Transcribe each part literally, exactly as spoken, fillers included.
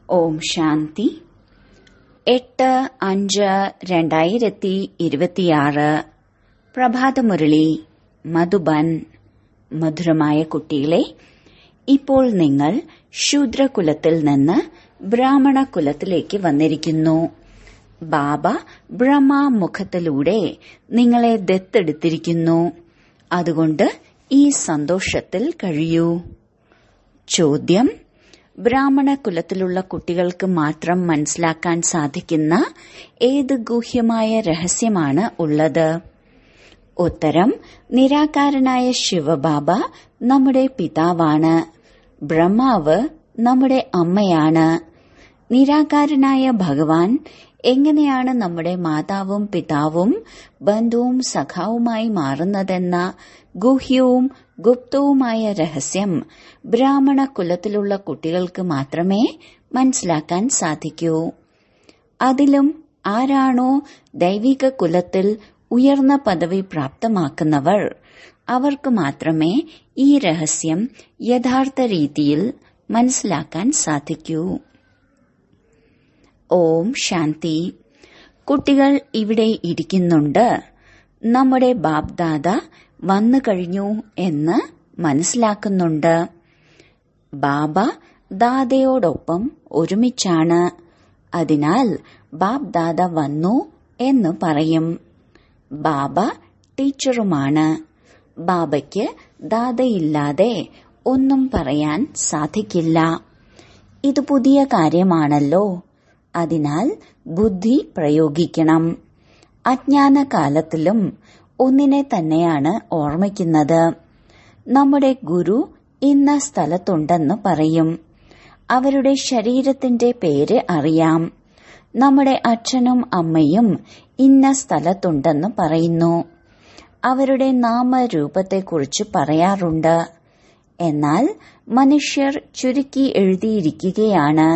ഓം ശാന്തി. എട്ട് അഞ്ച് രണ്ടായിരത്തി ഇരുപത്തിയാറ് പ്രഭാതമുരളി മധുബൻ. മധുരമായ കുട്ടികളെ, ഇപ്പോൾ നിങ്ങൾ ശൂദ്രകുലത്തിൽ നിന്ന് ബ്രാഹ്മണ കുലത്തിലേക്ക് വന്നിരിക്കുന്നു. ബാബ ബ്രഹ്മമുഖത്തിലൂടെ നിങ്ങളെ ദത്തെടുത്തിരിക്കുന്നു. അതുകൊണ്ട് ഈ സന്തോഷത്തിൽ കഴിയൂ. ചോദ്യം: ബ്രാഹ്മണ കുലത്തിലുള്ള കുട്ടികൾക്ക് മാത്രം മനസ്സിലാക്കാൻ സാധിക്കുന്ന ഏത് ഗൂഹ്യമായ രഹസ്യമാണ് ഉള്ളത്? ഉത്തരം: നിരാകാരനായ ശിവബാബ നമ്മുടെ പിതാവാണ്. ബ്രഹ്മാവ് നമ്മുടെ അമ്മയാണ്. നിരാകാരനായ ഭഗവാൻ എങ്ങനെയാണ് നമ്മുടെ മാതാവും പിതാവും ബന്ധുവും സഖാവുമായി മാറുന്നതെന്ന ഗൂഹ്യവും ഗുപ്തവുമായ രഹസ്യം ബ്രാഹ്മണ കുലത്തിലുള്ള കുട്ടികൾക്ക് മാത്രമേ മനസ്സിലാക്കാൻ സാധിക്കൂ. അതിലും ആരാണോ ദൈവിക കുലത്തിൽ ഉയർന്ന പദവി പ്രാപ്തമാക്കുന്നവർ, അവർക്ക് മാത്രമേ ഈ രഹസ്യം യഥാർത്ഥ രീതിയിൽ മനസ്സിലാക്കാൻ സാധിക്കൂ. ഓം ശാന്തി. കുട്ടികൾ ഇവിടെ ഇരിക്കുന്നുണ്ട്. നമ്മുടെ ബാപ്ദാദ വന്നു കഴിഞ്ഞു എന്ന് മനസ്സിലാക്കുന്നുണ്ട്. ബാബ ദാദയോടൊപ്പം ഒരുമിച്ചാണ്. അതിനാൽ ബാപ്ദാദ വന്നു എന്ന് പറയും. ബാബ ടീച്ചറുമാണ്. ബാബയ്ക്ക് ദാദയില്ലാതെ ഒന്നും പറയാൻ സാധിക്കില്ല. ഇത് പുതിയ കാര്യമാണല്ലോ. അതിനാൽ ബുദ്ധി പ്രയോഗിക്കണം. അജ്ഞാനകാലത്തിലും ഒന്നിനെ തന്നെയാണ് ഓർമ്മിക്കുന്നത്. നമ്മുടെ ഗുരു ഇന്ന സ്ഥലത്തുണ്ടെന്ന് പറയും. അവരുടെ ശരീരത്തിന്റെ പേര് അറിയാം. നമ്മുടെ അച്ഛനും അമ്മയും ഇന്ന സ്ഥലത്തുണ്ടെന്ന് പറയുന്നു. അവരുടെ നാമരൂപത്തെക്കുറിച്ച് പറയാറുണ്ട്. എന്നാൽ മനുഷ്യർ ചുരുക്കി എഴുതിയിരിക്കുകയാണ്.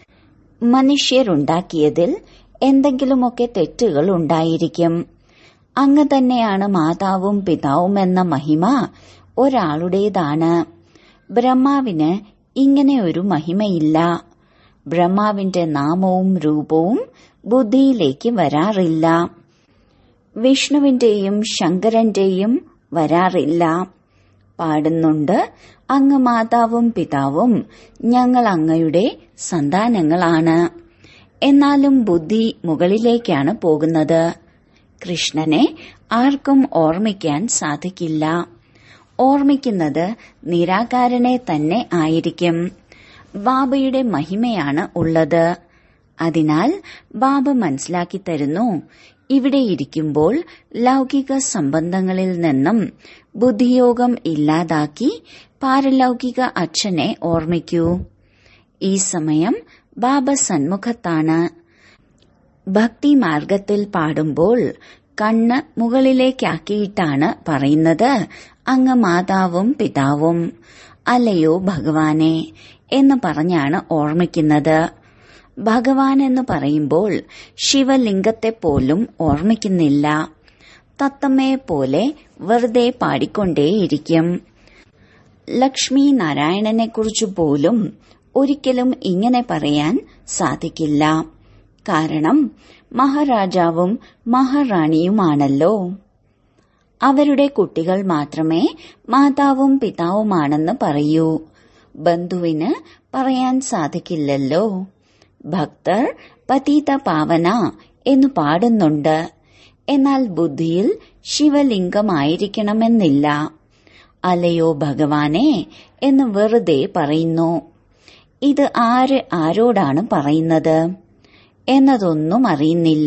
മനുഷ്യരുണ്ടാക്കിയതിൽ എന്തെങ്കിലുമൊക്കെ തെറ്റുകൾ ഉണ്ടായിരിക്കും. അങ്ങ് തന്നെയാണ് മാതാവും പിതാവും എന്ന മഹിമ ഒരാളുടേതാണ്. ബ്രഹ്മാവിന് ഇങ്ങനെ ഒരു മഹിമയില്ല. ബ്രഹ്മാവിന്റെ നാമവും രൂപവും ബുദ്ധിയിലേക്ക് വരാറില്ല. വിഷ്ണുവിന്റെയും ശങ്കരന്റെയും വരാറില്ല. പാടുന്നുണ്ട്: അങ്ങ് മാതാവും പിതാവും ഞങ്ങൾ അങ്ങയുടെ സന്താനങ്ങളാണ്. എന്നാലും ബുദ്ധി മുകളിലേക്കാണ് പോകുന്നത്. കൃഷ്ണനെ ആർക്കും ഓർമ്മിക്കാൻ സാധിക്കില്ല. ഓർമ്മിക്കുന്നത് നിരാകാരനെ തന്നെ ആയിരിക്കും. ബാബയുടെ മഹിമയാണ് ഉള്ളത്. അതിനാൽ ബാബ മനസ്സിലാക്കി തരുന്നു, ഇവിടെ ഇരിക്കുമ്പോൾ ലൗകിക സംബന്ധങ്ങളിൽ നിന്നും ബുദ്ധിയോഗം ഇല്ലാതാക്കി പാരലൗകിക അച്ഛനെ ഓർമ്മിക്കൂ. ഈ സമയം ബാബ സന്മുഖത്താണ്. ഭക്തി മാർഗത്തിൽ പാടുമ്പോൾ കണ്ണ് മുകളിലേക്കാക്കിയിട്ടാണ് പറയുന്നത്: അങ്ങ് മാതാവും പിതാവും അല്ലയോ ഭഗവാനെ എന്ന് പറഞ്ഞാണ് ഓർമ്മിക്കുന്നത്. ഭഗവാൻ എന്ന് പറയുമ്പോൾ ശിവലിംഗത്തെ പോലും ഓർമ്മിക്കുന്നില്ല. തത്തമ്മയെ പോലെ വെറുതെ പാടിക്കൊണ്ടേയിരിക്കും. ലക്ഷ്മി നാരായണനെക്കുറിച്ച് പോലും ഒരിക്കലും ഇങ്ങനെ പറയാൻ സാധിക്കില്ല. കാരണം മഹാരാജാവും മഹാറാണിയുമാണല്ലോ. അവരുടെ കുട്ടികൾ മാത്രമേ മാതാവും പിതാവുമാണെന്ന് പറയൂ. ബന്ധുവിന് പറയാൻ സാധിക്കില്ലല്ലോ. ഭക്തർ പതിത പാവന എന്നു പാടുന്നുണ്ട്. എന്നാൽ ബുദ്ധിയിൽ ശിവലിംഗമായിരിക്കണമെന്നില്ല. അല്ലയോ ഭഗവാനെ എന്ന് വെറുതെ പറയുന്നു. ഇത് ആര് ആരോടാണ് പറയുന്നത് എന്നതൊന്നും അറിയുന്നില്ല.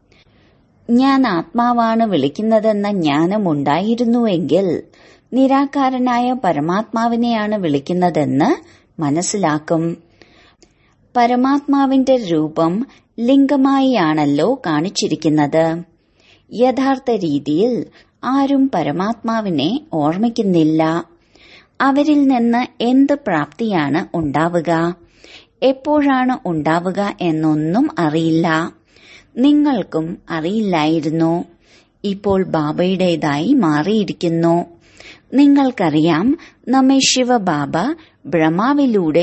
ഞാൻ ആത്മാവാണ് വിളിക്കുന്നതെന്ന ജ്ഞാനമുണ്ടായിരുന്നുവെങ്കിൽ നിരാകാരനായ പരമാത്മാവിനെയാണ് വിളിക്കുന്നതെന്ന് മനസ്സിലാക്കും. പരമാത്മാവിന്റെ രൂപം ലിംഗമായിയാണല്ലോ കാണിച്ചിരിക്കുന്നത്. യഥാർത്ഥ രീതിയിൽ ആരും പരമാത്മാവിനെ ഓർമ്മിക്കുന്നില്ല. അവരിൽ നിന്ന് എന്ത് പ്രാപ്തിയാണ് ഉണ്ടാവുക, എപ്പോഴാണ് ഉണ്ടാവുക എന്നൊന്നും അറിയില്ല. നിങ്ങൾക്കും അറിയില്ലായിരുന്നു. ഇപ്പോൾ ബാബയുടേതായി മാറിയിരിക്കുന്നു. നിങ്ങൾക്കറിയാം, നമ്മെ ശിവബാബ ബ്രഹ്മാവിലൂടെ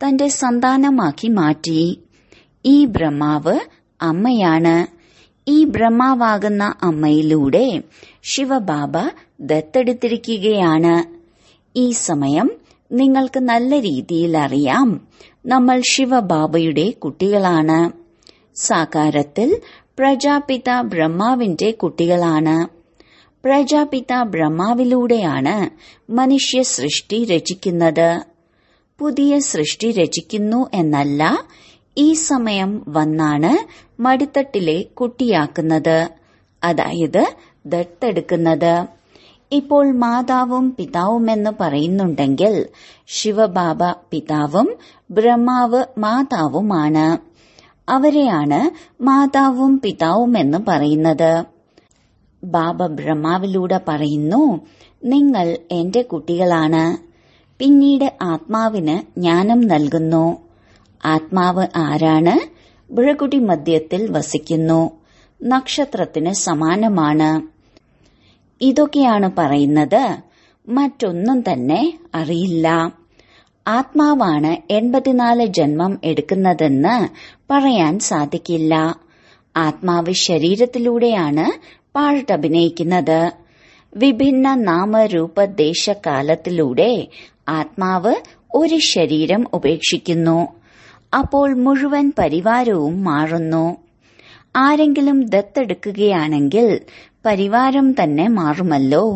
തന്റെ സന്താനമാക്കി മാറ്റി. ഈ ബ്രഹ്മാവ് അമ്മയാണ്. ഈ ബ്രഹ്മാവാകുന്ന അമ്മയിലൂടെ ശിവബാബ ദത്തെടുത്തിരിക്കുകയാണ്. ഈ സമയം നിങ്ങൾക്ക് നല്ല രീതിയിൽ അറിയാം, നമ്മൾ ശിവബാബയുടെ കുട്ടികളാണ്. സാകാരത്തിൽ പ്രജാപിത ബ്രഹ്മാവിന്റെ കുട്ടികളാണ്. പ്രജാപിത ബ്രഹ്മാവിലൂടെയാണ് മനുഷ്യ സൃഷ്ടി രചിക്കുന്നത്. പുതിയ സൃഷ്ടി രചിക്കുന്നു എന്നല്ല, ഈ സമയം വന്നാണ് മടിത്തട്ടിലെ കുട്ടിയാക്കുന്നത്, അതായത് ദത്തെടുക്കുന്നത്. ഇപ്പോൾ മാതാവും പിതാവുമെന്ന് പറയുന്നുണ്ടെങ്കിൽ ശിവബാബ പിതാവും ബ്രഹ്മാവ് മാതാവുമാണ്. അവരെയാണ് മാതാവും പിതാവുമെന്ന് പറയുന്നത്. ബാബ ബ്രഹ്മാവിലൂടെ പറയുന്നു, നിങ്ങൾ എന്റെ കുട്ടികളാണ്. പിന്നീട് ആത്മാവിന് ജ്ഞാനം നൽകുന്നു. ആത്മാവ് ആരാണ്? ഭൃകുടി മധ്യത്തിൽ വസിക്കുന്നു. നക്ഷത്രത്തിന് സമാനമാണ്. ഇതൊക്കെയാണ് പറയുന്നത്. മറ്റൊന്നും തന്നെ അറിയില്ല. ആത്മാവാണ് എൺപത്തിനാല് ജന്മം എടുക്കുന്നതെന്ന് പറയാൻ സാധിക്കില്ല. ആത്മാവ് ശരീരത്തിലൂടെയാണ് പാട്ടഭിനയിക്കുന്നത്. വിഭിന്ന നാമരൂപ ദേശകാലത്തിലൂടെ ആത്മാവ് ഒരു ശരീരം ഉപേക്ഷിക്കുന്നു. അപ്പോൾ മുഴുവൻ പരിവാരവും മാറുന്നു. ആരെങ്കിലും ദത്തെടുക്കുകയാണെങ്കിൽ പരിവാരം തന്നെ മാറുമല്ലോ.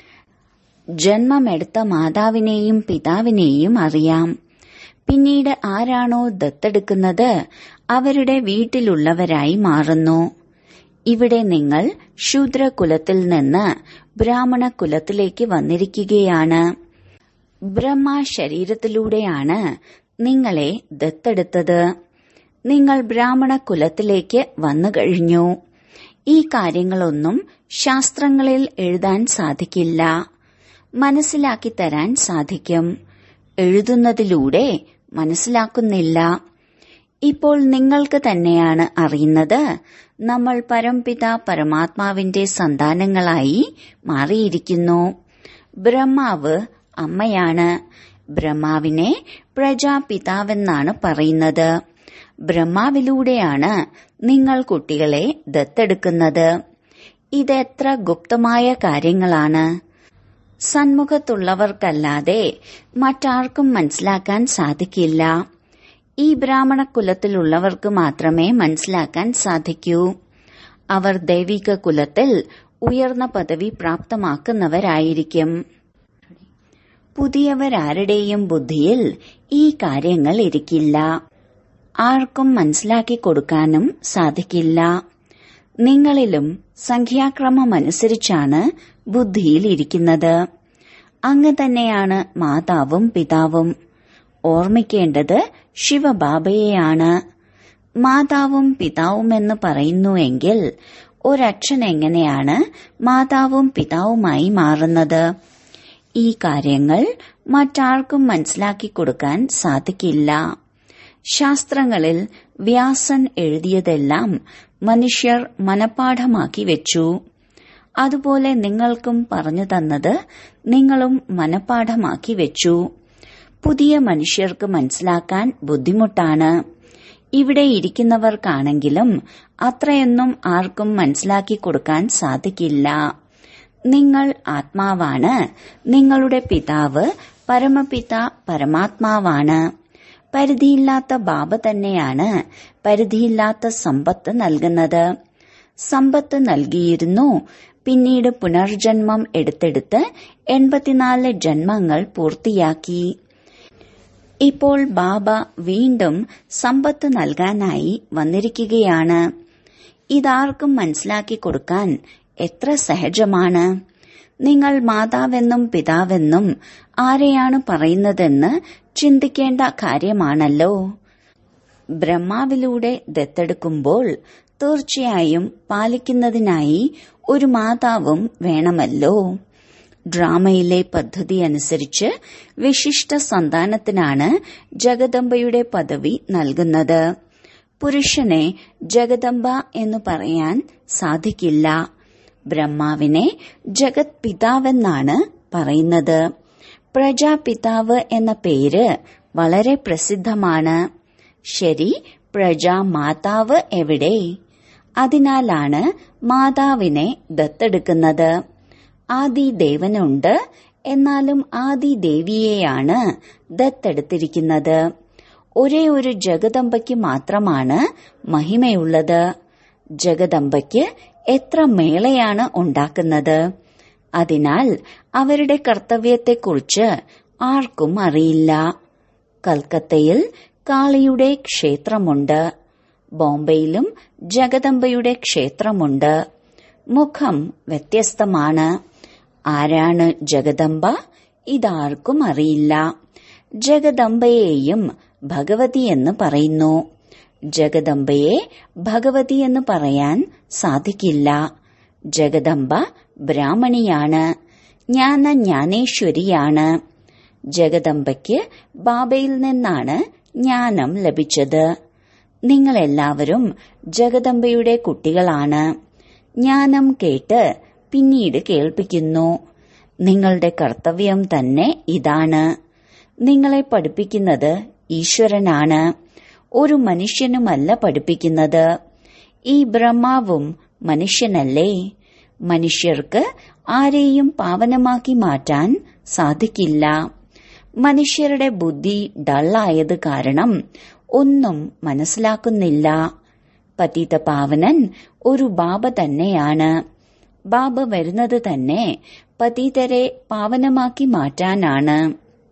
ജന്മമെടുത്ത മാതാവിനെയും പിതാവിനെയും അറിയാം. പിന്നീട് ആരാണോ ദത്തെടുക്കുന്നത് അവരുടെ വീട്ടിലുള്ളവരായി മാറുന്നു. ഇവിടെ നിങ്ങൾ ശൂദ്രകുലത്തിൽ നിന്ന് ബ്രാഹ്മണ കുലത്തിലേക്ക് വന്നിരിക്കുകയാണ്. ബ്രഹ്മ ശരീരത്തിലൂടെയാണ് നിങ്ങളെ ദത്തെടുത്തത്. നിങ്ങൾ ബ്രാഹ്മണ കുലത്തിലേക്ക് വന്നു കഴിഞ്ഞു. ഈ കാര്യങ്ങളൊന്നും ശാസ്ത്രങ്ങളിൽ എഴുതാൻ സാധിക്കില്ല. മനസ്സിലാക്കി തരാൻ സാധിക്കും. എഴുതുന്നതിലൂടെ മനസ്സിലാക്കുന്നില്ല. ഇപ്പോൾ നിങ്ങൾക്ക് തന്നെയാണ് അറിയുന്നത്, നമ്മൾ പരംപിത പരമാത്മാവിന്റെ സന്താനങ്ങളായി മാറിയിരിക്കുന്നു. ബ്രഹ്മാവ് അമ്മയാണ്. ബ്രഹ്മാവിനെ പ്രജാപിതാവെന്നാണ് പറയുന്നത്. ബ്രഹ്മാവിലൂടെയാണ് നിങ്ങൾ കുട്ടികളെ ദത്തെടുക്കുന്നത്. ഇതെത്ര ഗുപ്തമായ കാര്യങ്ങളാണ്. സന്മുഖത്തുള്ളവർക്കല്ലാതെ മറ്റാർക്കും മനസ്സിലാക്കാൻ സാധിക്കില്ല. ഈ ബ്രാഹ്മണ കുലത്തിലുള്ളവർക്ക് മാത്രമേ മനസ്സിലാക്കാൻ സാധിക്കൂ. അവർ ദൈവിക കുലത്തിൽ ഉയർന്ന പദവി പ്രാപ്തമാക്കുന്നവരായിരിക്കും. പുതിയവരാരുടെയും ബുദ്ധിയിൽ ഈ കാര്യങ്ങൾ ഇരിക്കില്ല. ആർക്കും മനസ്സിലാക്കി കൊടുക്കാനും സാധിക്കില്ല. നിങ്ങളിലും സംഖ്യാക്രമമനുസരിച്ചാണ് ബുദ്ധിയിൽ ഇരിക്കുന്നത്. അങ്ങ് തന്നെയാണ് മാതാവും പിതാവും. ഓർമ്മിക്കേണ്ടത് ശിവബാബയെയാണ്. മാതാവും പിതാവുമെന്ന് പറയുന്നുവെങ്കിൽ ഒരച്ഛൻ എങ്ങനെയാണ് മാതാവും പിതാവുമായി മാറുന്നത്? ഈ കാര്യങ്ങൾ മറ്റാർക്കും മനസ്സിലാക്കി കൊടുക്കാൻ സാധിക്കില്ല. ശാസ്ത്രങ്ങളിൽ വ്യാസൻ എഴുതിയതെല്ലാം മനുഷ്യർ മനഃപാഠമാക്കി വെച്ചു. അതുപോലെ നിങ്ങൾക്കും പറഞ്ഞു തന്നത് നിങ്ങളും മനഃപാഠമാക്കി വെച്ചു. പുതിയ മനുഷ്യർക്ക് മനസ്സിലാക്കാൻ ബുദ്ധിമുട്ടാണ്. ഇവിടെ ഇരിക്കുന്നവർക്കാണെങ്കിലും അത്രയൊന്നും ആർക്കും മനസ്സിലാക്കി കൊടുക്കാൻ സാധിക്കില്ല. നിങ്ങൾ ആത്മാവാണ്. നിങ്ങളുടെ പിതാവ് പരമപിത പരമാത്മാവാണ്. പരിധിയില്ലാത്ത ബാബ തന്നെയാണ് പരിധിയില്ലാത്ത സമ്പത്ത് നൽകുന്നത്. സമ്പത്ത് നൽകിയിരുന്നു. പിന്നീട് പുനർജന്മം എടുത്തെടുത്ത് എൺപത്തിനാല് ജന്മങ്ങൾ പൂർത്തിയാക്കി. ഇപ്പോൾ ബാബ വീണ്ടും സമ്പത്ത് നൽകാനായി വന്നിരിക്കുകയാണ്. ഇതാർക്കും മനസ്സിലാക്കി കൊടുക്കാൻ എത്ര സഹജമാണ്. നിങ്ങൾ മാതാവെന്നും പിതാവെന്നും ആരെയാണ് പറയുന്നതെന്ന് ചിന്തിക്കേണ്ട കാര്യമാണല്ലോ. ബ്രഹ്മാവിലൂടെ ദത്തെടുക്കുമ്പോൾ തീർച്ചയായും പാലിക്കുന്നതിനായി ഒരു മാതാവും വേണമല്ലോ. ഡ്രാമയിലെ പദ്ധതി അനുസരിച്ച് വിശിഷ്ട സന്താനത്തിനാണ് ജഗദംബയുടെ പദവി നൽകുന്നത്. പുരുഷനെ ജഗദംബ എന്ന് പറയാൻ സാധിക്കില്ല. ബ്രഹ്മാവിനെ ജഗത് പിതാവെന്നാണ് പറയുന്നത്. പ്രജാപിതാവ് എന്ന പേര് വളരെ പ്രസിദ്ധമാണ്. ശരി, പ്രജാമാതാവ് എവിടെ? അതിനാലാണ് മാതാവിനെ ദത്തെടുക്കുന്നത്. ആദിദേവനുണ്ട്, എന്നാലും ആദിദേവിയെയാണ് ദത്തെടുത്തിരിക്കുന്നത്. ഒരേ ഒരു ജഗദംബയ്ക്ക് മാത്രമാണ് മഹിമയുള്ളത്. ജഗദംബയ്ക്ക് എത്ര മേളയാണ് ഉണ്ടാക്കുന്നത്. അതിനാൽ അവരുടെ കർത്തവ്യത്തെക്കുറിച്ച് ആർക്കും അറിയില്ല. കൽക്കത്തയിൽ കാളിയുടെ ക്ഷേത്രമുണ്ട്. ബോംബെയിലും ജഗദംബയുടെ ക്ഷേത്രമുണ്ട്. മുഖം വ്യത്യസ്തമാണ്. ആരാണ് ജഗദംബ? ഇതാർക്കും അറിയില്ല. ജഗദംബയെയും ഭഗവതി എന്ന് പറയുന്നു. ജഗദംബയെ ഭഗവതി എന്ന് പറയാൻ സാധിക്കില്ല. ജഗദംബ ബ്രാഹ്മണിയാണ്, ജ്ഞാന ജ്ഞാനേശ്വരിയാണ്. ജഗദംബയ്ക്ക് ബാബയിൽ നിന്നാണ് ജ്ഞാനം ലഭിച്ചത്. നിങ്ങളെല്ലാവരും ജഗദംബയുടെ കുട്ടികളാണ്. ജ്ഞാനം കേട്ട് പിന്നീട് കേൾപ്പിക്കുന്നു. നിങ്ങളുടെ കർത്തവ്യം തന്നെ ഇതാണ്. നിങ്ങളെ പഠിപ്പിക്കുന്നത് ഈശ്വരനാണ്, ഒരു മനുഷ്യനുമല്ല പഠിപ്പിക്കുന്നത്. ഈ ബ്രഹ്മാവും മനുഷ്യനല്ലേ? മനുഷ്യർക്ക് ആരെയും പാവനമാക്കി മാറ്റാൻ സാധിക്കില്ല. മനുഷ്യരുടെ ബുദ്ധി ഡള്ളായത് കാരണം ഒന്നും മനസ്സിലാക്കുന്നില്ല. പതിത പാവനൻ ഒരു ബാബ തന്നെയാണ്. ബാബ വരുന്നത് തന്നെ പതിതരെ പാവനമാക്കി മാറ്റാനാണ്.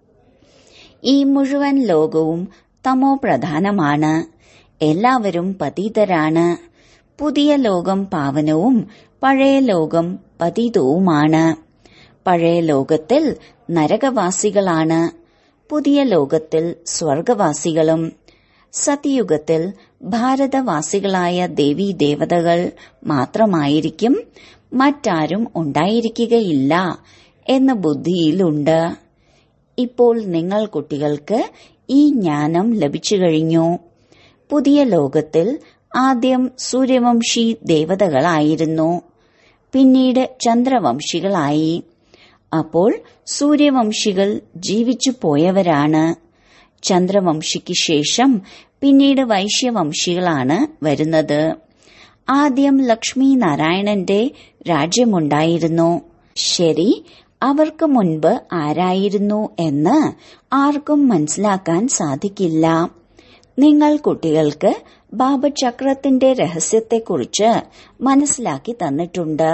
ഈ മുഴുവൻ ലോകവും തമോ പ്രധാനമാണ്. എല്ലാവരും പതിതരാണ്. പുതിയ ലോകം പാവനവും പഴയ ലോകം പതിതവുമാണ്. പഴയ ലോകത്തിൽ നരകവാസികളാണ്, പുതിയ ലോകത്തിൽ സ്വർഗവാസികളും. സത്യയുഗത്തിൽ ഭാരതവാസികളായ ദേവീ ദേവതകൾ മാത്രമായിരിക്കും, മറ്റാരും ഉണ്ടായിരിക്കുകയില്ല എന്ന ബുദ്ധിയിലുണ്ട്. ഇപ്പോൾ നിങ്ങൾ കുട്ടികൾക്ക് ഈ ജ്ഞാനം ലഭിച്ചു കഴിഞ്ഞു. പുതിയ ലോകത്തിൽ ആദ്യം സൂര്യവംശി ദേവതകളായിരുന്നു, പിന്നീട് ചന്ദ്രവംശികളായി. അപ്പോൾ സൂര്യവംശികൾ ജീവിച്ചു പോയവരാണ്. ചന്ദ്രവംശിക്ക് ശേഷം പിന്നീട് വൈശ്യവംശികളാണ് വരുന്നത്. ആദ്യം ലക്ഷ്മി നാരായണന്റെ രാജ്യമുണ്ടായിരുന്നു. ശരി, അവർക്ക് മുൻപ് ആരായിരുന്നു എന്ന് ആർക്കും മനസ്സിലാക്കാൻ സാധിക്കില്ല. നിങ്ങൾ കുട്ടികൾക്ക് ബാബചക്രത്തിന്റെ രഹസ്യത്തെക്കുറിച്ച് മനസ്സിലാക്കി തന്നിട്ടുണ്ട്.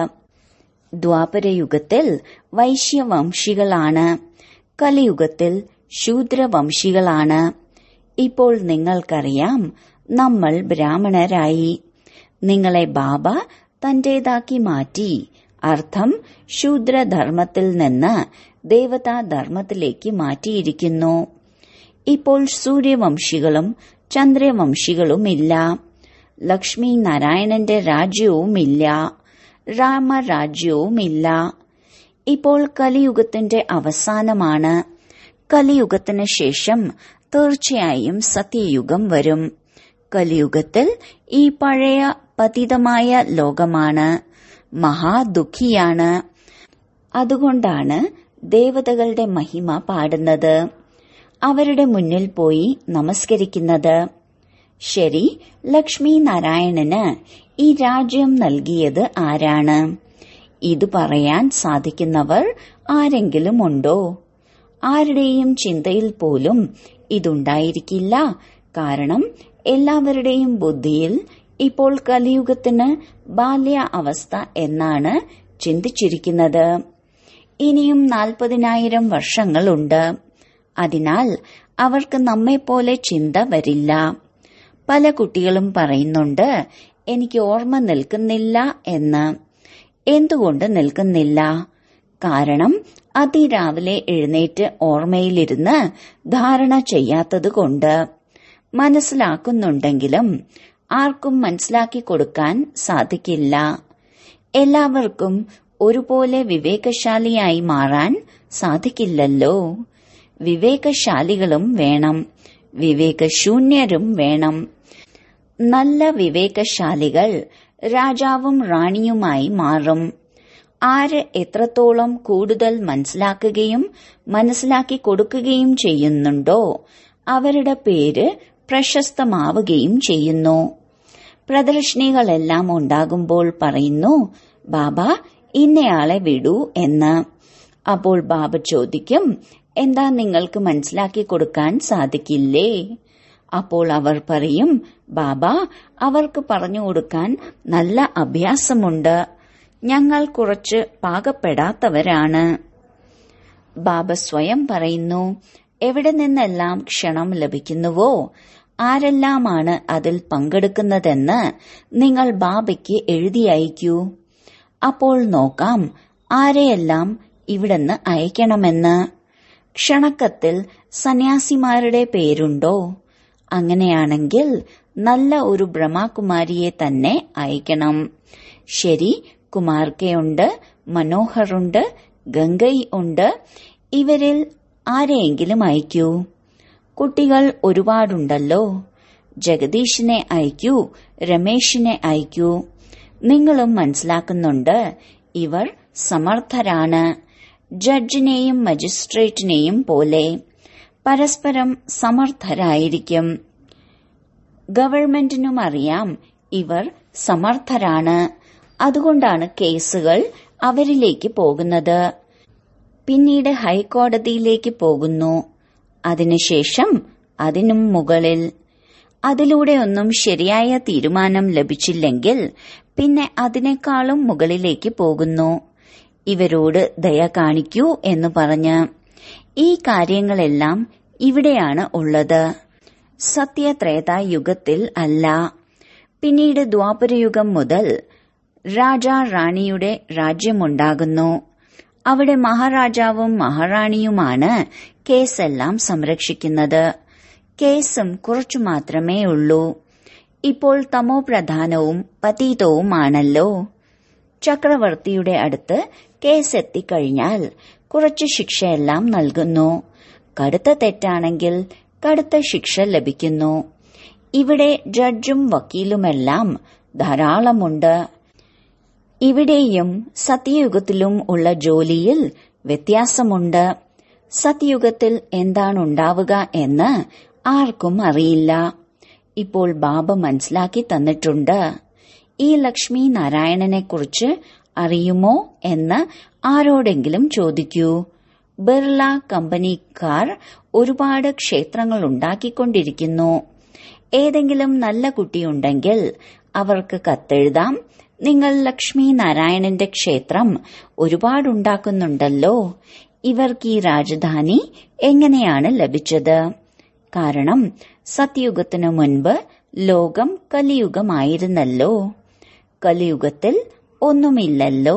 ദ്വാപരയുഗത്തിൽ വൈശ്യവംശികളാണ്, കലിയുഗത്തിൽ ശൂദ്രവംശികളാണ്. ഇപ്പോൾ നിങ്ങൾക്കറിയാം, നമ്മൾ ബ്രാഹ്മണരായി. നിങ്ങളെ ബാബ തന്റേതാക്കി മാറ്റി. അർത്ഥം ശൂദ്രധർമ്മത്തിൽ നിന്ന് ദേവതാധർമ്മത്തിലേക്ക് മാറ്റിയിരിക്കുന്നു. ഇപ്പോൾ സൂര്യവംശികളും ചന്ദ്രവംശികളുമില്ല, ലക്ഷ്മി നാരായണന്റെ രാജ്യവുമില്ല, രാമരാജ്യവുമില്ല. ഇപ്പോൾ കലിയുഗത്തിന്റെ അവസാനമാണ്. കലിയുഗത്തിന് ശേഷം തീർച്ചയായും സത്യയുഗം വരും. കലിയുഗത്തിൽ ഈ പഴയ പതിതമായ ലോകമാണ്, മഹാദുഃഖിയാണ്. അതുകൊണ്ടാണ് ദേവതകളുടെ മഹിമ പാടുന്നത്, അവരുടെ മുന്നിൽ പോയി നമസ്കരിക്കുന്നത്. ശരി, ലക്ഷ്മി നാരായണന് ഈ രാജ്യം നൽകിയത് ആരാണ്? ഇത് പറയാൻ സാധിക്കുന്നവർ ആരെങ്കിലും ഉണ്ടോ? ആരുടെയും ചിന്തയിൽ പോലും ഇതുണ്ടായിരിക്കില്ല. കാരണം എല്ലാവരുടെയും ബുദ്ധിയിൽ ഇപ്പോൾ കലിയുഗത്തിന് ബാല്യ അവസ്ഥ എന്നാണ് ചിന്തിച്ചിരിക്കുന്നത്. ഇനിയും നാൽപ്പതിനായിരം വർഷങ്ങളുണ്ട്. അതിനാൽ അവർക്ക് നമ്മെപ്പോലെ ചിന്ത വരില്ല. പല കുട്ടികളും പറയുന്നുണ്ട്, എനിക്ക് ഓർമ്മ നിൽക്കുന്നില്ല എന്ന്. എന്തുകൊണ്ട് നിൽക്കുന്നില്ല? കാരണം അതിരാവിലെ എഴുന്നേറ്റ് ഓർമ്മയിലിരുന്ന് ധാരണ ചെയ്യാത്തതുകൊണ്ട്. മനസ്സിലാക്കുന്നുണ്ടെങ്കിലും ആർക്കും മനസ്സിലാക്കി കൊടുക്കാൻ സാധിക്കില്ല. എല്ലാവർക്കും ഒരുപോലെ വിവേകശാലിയായി മാറാൻ സാധിക്കില്ലല്ലോ. വിവേകശാലികളും വേണം, വിവേകശൂന്യരും വേണം. നല്ല വിവേകശാലികൾ രാജാവും റാണിയുമായി മാറും. ആര് എത്രത്തോളം കൂടുതൽ മനസ്സിലാക്കുകയും മനസ്സിലാക്കി കൊടുക്കുകയും ചെയ്യുന്നുണ്ടോ അവരുടെ പേര് പ്രശസ്തമാവുകയും ചെയ്യുന്നു. പ്രദർശനികളെല്ലാം ഉണ്ടാകുമ്പോൾ പറയുന്നു, ബാബ ഇന്നയാളെ വിടൂ എന്ന്. അപ്പോൾ ബാബ ചോദിക്കും, എന്താ നിങ്ങൾക്ക് മനസ്സിലാക്കി കൊടുക്കാൻ സാധിക്കില്ലേ? അപ്പോൾ അവർ പറയും, ബാബ അവർക്ക് പറഞ്ഞു കൊടുക്കാൻ നല്ല അഭ്യാസമുണ്ട്, ഞങ്ങൾ കുറച്ച് പാകപ്പെടാത്തവരാണ്. ബാബ സ്വയം പറയുന്നു, എവിടെ നിന്നെല്ലാം ക്ഷണം ലഭിക്കുന്നുവോ ആരെല്ലാമാണ് അതിൽ പങ്കെടുക്കുന്നതെന്ന് നിങ്ങൾ ബാബയ്ക്ക് എഴുതി അയക്കൂ. അപ്പോൾ നോക്കാം ആരെയെല്ലാം ഇവിടുന്ന് അയക്കണമെന്ന്. ക്ഷണക്കത്തിൽ സന്യാസിമാരുടെ പേരുണ്ടോ? അങ്ങനെയാണെങ്കിൽ നല്ല ഒരു ബ്രഹ്മകുമാരിയെ തന്നെ അയക്കണം. ശരി, കുമാർക്കയുണ്ട്, മനോഹറുണ്ട്, ഗംഗൈ ഉണ്ട്. ഇവരിൽ ആരെയെങ്കിലും അയക്കൂ. കുട്ടികൾ ഒരുപാടുണ്ടല്ലോ. ജഗദീഷിനെ അയക്കൂ, രമേശിനെ അയക്കൂ. നിങ്ങളും മനസ്സിലാക്കുന്നുണ്ട്, ഇവർ സമർത്ഥരാണ്. ജഡ്ജിനെയും മജിസ്ട്രേറ്റിനെയും പോലെ പരസ്പരം സമർത്ഥരായിരിക്കും. ഗവൺമെന്റിനും അറിയാം ഇവർ സമർത്ഥരാണ്. അതുകൊണ്ടാണ് കേസുകൾ അവരിലേക്ക് പോകുന്നത്. പിന്നീട് ഹൈക്കോടതിയിലേക്ക് പോകുന്നു. അതിനുശേഷം അതിനും മുകളിൽ. അതിലൂടെ ഒന്നും ശരിയായ തീരുമാനം ലഭിച്ചില്ലെങ്കിൽ പിന്നെ അതിനേക്കാളും മുകളിലേക്ക് പോകുന്നു. ഇവരോട് ദയ കാണിക്കൂ എന്ന് പറഞ്ഞ്. ഈ കാര്യങ്ങളെല്ലാം ഇവിടെയാണ് ഉള്ളത്. സത്യത്രേതായുഗത്തിൽ അല്ല. പിന്നീട് ദ്വാപരയുഗം മുതൽ രാജാ റാണിയുടെ രാജ്യമുണ്ടാകുന്നു. അവിടെ മഹാരാജാവും മഹാറാണിയുമാണ് കേസെല്ലാം സംരക്ഷിക്കുന്നത്. കേസും കുറച്ചു മാത്രമേ ഉള്ളൂ. ഇപ്പോൾ തമോ പ്രധാനവും പതീതവുമാണല്ലോ. ചക്രവർത്തിയുടെ അടുത്ത് കേസ് എത്തിക്കഴിഞ്ഞാൽ കുറച്ച് ശിക്ഷയെല്ലാം നൽകുന്നു. കടുത്ത തെറ്റാണെങ്കിൽ കടുത്ത ശിക്ഷ ലഭിക്കുന്നു. ഇവിടെ ജഡ്ജും വക്കീലുമെല്ലാം ധാരാളമുണ്ട്. ഇവിടെയും സത്യയുഗത്തിലും ഉള്ള ജോലിയിൽ വ്യത്യാസമുണ്ട്. സത്യയുഗത്തിൽ എന്താണുണ്ടാവുക എന്ന് ആർക്കും അറിയില്ല. ഇപ്പോൾ ബാബ മനസ്സിലാക്കി തന്നിട്ടുണ്ട്. ഈ ലക്ഷ്മി നാരായണനെക്കുറിച്ച് അറിയുമോ എന്ന് ആരോടെങ്കിലും ചോദിക്കൂ. ബിർള കമ്പനിക്കാർ ഒരുപാട് ക്ഷേത്രങ്ങൾ ഉണ്ടാക്കിക്കൊണ്ടിരിക്കുന്നു. ഏതെങ്കിലും നല്ല കുട്ടിയുണ്ടെങ്കിൽ അവർക്ക് കത്തെഴുതാം, നിങ്ങൾ ലക്ഷ്മി നാരായണന്റെ ക്ഷേത്രം ഒരുപാടുണ്ടാക്കുന്നുണ്ടല്ലോ. ഇവർക്ക് ഈ രാജധാനി എങ്ങനെയാണ് ലഭിച്ചത്? കാരണം സത്യയുഗത്തിനു മുൻപ് ലോകം കലിയുഗമായിരുന്നല്ലോ. കലിയുഗത്തിൽ ഒന്നുമില്ലല്ലോ.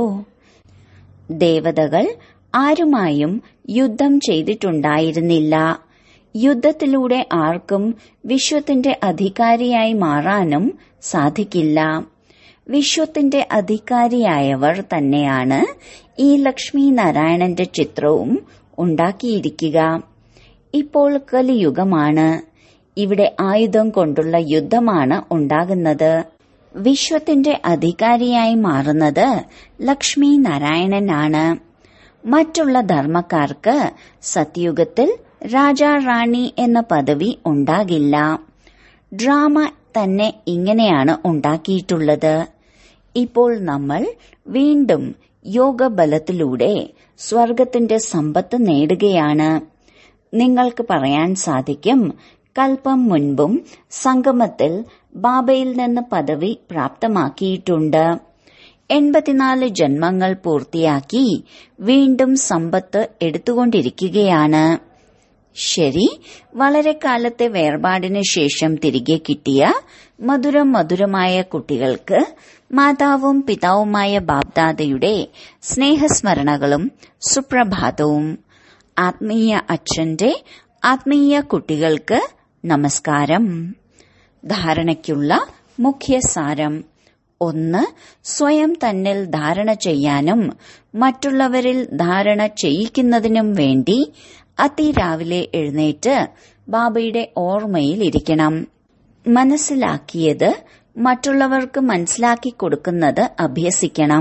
ദേവതകൾ ആരുമായും യുദ്ധം ചെയ്തിട്ടുണ്ടായിരുന്നില്ല. യുദ്ധത്തിലൂടെ ആർക്കും വിശ്വത്തിന്റെ അധികാരിയായി മാറാനും സാധിക്കില്ല. വിശ്വത്തിന്റെ അധികാരിയായവർ തന്നെയാണ് ഈ ലക്ഷ്മി നാരായണന്റെ ചിത്രവും ഉണ്ടാക്കിയിരിക്കുക. ഇപ്പോൾ കലിയുഗമാണ്. ഇവിടെ ആയുധം കൊണ്ടുള്ള യുദ്ധമാണ് ഉണ്ടാകുന്നത്. വിശ്വത്തിന്റെ അധികാരിയായി മാറുന്നത് ലക്ഷ്മി നാരായണനാണ്. മറ്റുള്ള ധർമ്മക്കാർക്ക് സത്യയുഗത്തിൽ രാജാ റാണി എന്ന പദവി ഉണ്ടാകില്ല. ഡ്രാമ തന്നെ ഇങ്ങനെയാണ് ഉണ്ടാക്കിയിട്ടുള്ളത്. ഇപ്പോൾ നമ്മൾ വീണ്ടും യോഗബലത്തിലൂടെ സ്വർഗത്തിന്റെ സമ്പത്ത് നേടുകയാണ്. നിങ്ങൾക്ക് പറയാൻ സാധിക്കും, കൽപ്പം മുൻപും സംഗമത്തിൽ ബാബയിൽ നിന്ന് പദവി പ്രാപ്തമാക്കിയിട്ടുണ്ട്. എൺപത്തിനാല് ജന്മങ്ങൾ പൂർത്തിയാക്കി വീണ്ടും സമ്പത്ത് എടുത്തുകൊണ്ടിരിക്കുകയാണ്. ശരി, വളരെ കാലത്തെ വേർപാടിന് ശേഷം തിരികെ കിട്ടിയ മധുരം മധുരമായ കുട്ടികൾക്ക് മാതാവും പിതാവുമായ ബാബ്ദാദയുടെ സ്നേഹസ്മരണകളും സുപ്രഭാതവും. ആത്മീയ അച്ഛന്റെ ആത്മീയ കുട്ടികൾക്ക് നമസ്കാരം. ധാരണയ്ക്കുള്ള മുഖ്യസാരം: ഒന്ന്, സ്വയം തന്നിൽ ധാരണ ചെയ്യാനും മറ്റുള്ളവരിൽ ധാരണ ചെയ്യിക്കുന്നതിനും വേണ്ടി അതിരാവിലെ എഴുന്നേറ്റ് ബാബയുടെ ഓർമ്മയിലിരിക്കണം. മനസ്സിലാക്കിയത് മറ്റുള്ളവർക്ക് മനസ്സിലാക്കി കൊടുക്കുന്നത് അഭ്യസിക്കണം.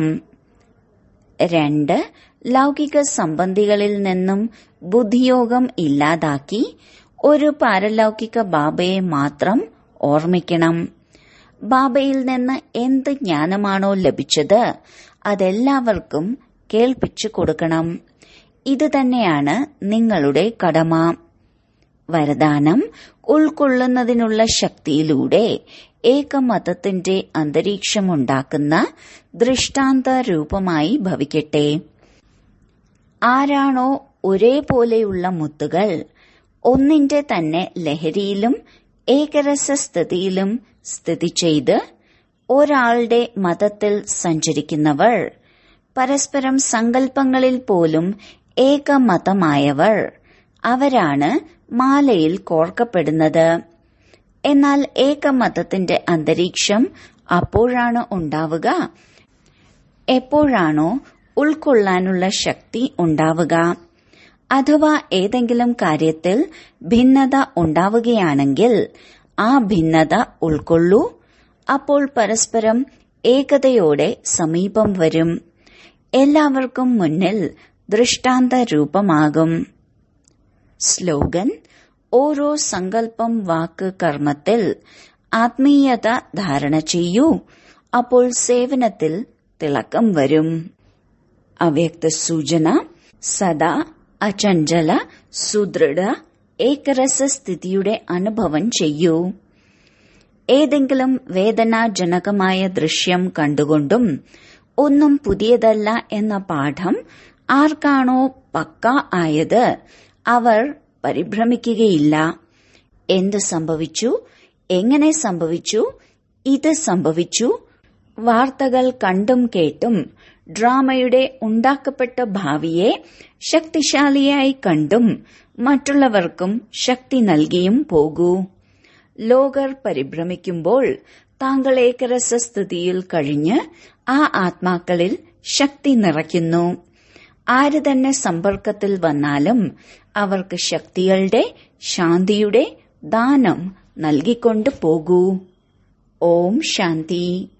രണ്ട്, ലൗകിക സംബന്ധികളിൽ നിന്നും ബുദ്ധിയോഗം ഇല്ലാതാക്കി ഒരു പാരലൗകിക ബാബയെ മാത്രം ഓർമ്മിക്കണം. ബാബയിൽ നിന്ന് എന്ത് ജ്ഞാനമാണോ ലഭിച്ചത് അതെല്ലാവർക്കും കേൾപ്പിച്ചു കൊടുക്കണം. ഇത് തന്നെയാണ് നിങ്ങളുടെ കടമ. വരദാനം ഉൾക്കൊള്ളുന്നതിനുള്ള ശക്തിയിലൂടെ ഏകമതത്തിന്റെ അന്തരീക്ഷമുണ്ടാക്കുന്ന ദൃഷ്ടാന്ത രൂപമായി ഭവിക്കട്ടെ. ആരാണോ ഒരേപോലെയുള്ള മുത്തുകൾ ഒന്നിന്റെ തന്നെ ലഹരിയിലും ഏകരസസ്ഥിതിയിലും സ്ഥിതി ചെയ്ത് ഒരാളുടെ മതത്തിൽ സഞ്ചരിക്കുന്നവർ, പരസ്പരം സങ്കല്പങ്ങളിൽ പോലും ഏകമതമായവർ, അവരാണ് മാലയിൽ കോർക്കപ്പെടുന്നത്. എന്നാൽ ഏകമതത്തിന്റെ അന്തരീക്ഷം അപ്പോഴാണ് ഉണ്ടാവുക എപ്പോഴാണോ ഉൾക്കൊള്ളാനുള്ള ശക്തി ഉണ്ടാവുക. അഥവാ ഏതെങ്കിലും കാര്യത്തിൽ ഭിന്നത ഉണ്ടാവുകയാണെങ്കിൽ ആ ഭിന്നത ഉൾക്കൊള്ളൂ. അപ്പോൾ പരസ്പരം ഏകതയോടെ സമീപം വരും. എല്ലാവർക്കും മുന്നിൽ ദൃഷ്ടാന്ത രൂപമാകും. സ്ലോഗൻ: ഓരോ സങ്കല്പം, വാക്ക്, കർമ്മത്തിൽ ആത്മീയത ധാരണ ചെയ്യൂ. അപ്പോൾ സേവനത്തിൽ തിളക്കം വരും. അവ്യക്ത സൂചന: സദാ അചഞ്ചല സുദൃഢ ഏകരസസ്ഥിതിയുടെ അനുഭവം ചെയ്യൂ. ഏതെങ്കിലും വേദനാജനകമായ ദൃശ്യം കണ്ടുകൊണ്ടും ഒന്നും പുതിയതല്ല എന്ന പാഠം ആർക്കാണോ പക്ക ആയത് അവർ പരിഭ്രമിക്കുകയില്ല. എന്ത് സംഭവിച്ചു, എങ്ങനെ സംഭവിച്ചു, ഇത് സംഭവിച്ചു. വാർത്തകൾ കണ്ടും കേട്ടും ഡ്രാമയുടെ ഉണ്ടാക്കപ്പെട്ട ഭാവിയെ ശക്തിശാലിയായി കണ്ടും മറ്റുള്ളവർക്കും ശക്തി നൽകിയും പോകൂ. ലോകർ പരിഭ്രമിക്കുമ്പോൾ താങ്കൾ ഏകരസസ്ഥിതിയിൽ കഴിഞ്ഞ് ആ ആത്മാക്കളിൽ ശക്തി നിറയ്ക്കുന്നു. ആര് തന്നെ സമ്പർക്കത്തിൽ വന്നാലും അവർക്ക് ശക്തികളുടെ, ശാന്തിയുടെ ദാനം നൽകിക്കൊണ്ട് പോകൂ. ഓം ശാന്തി.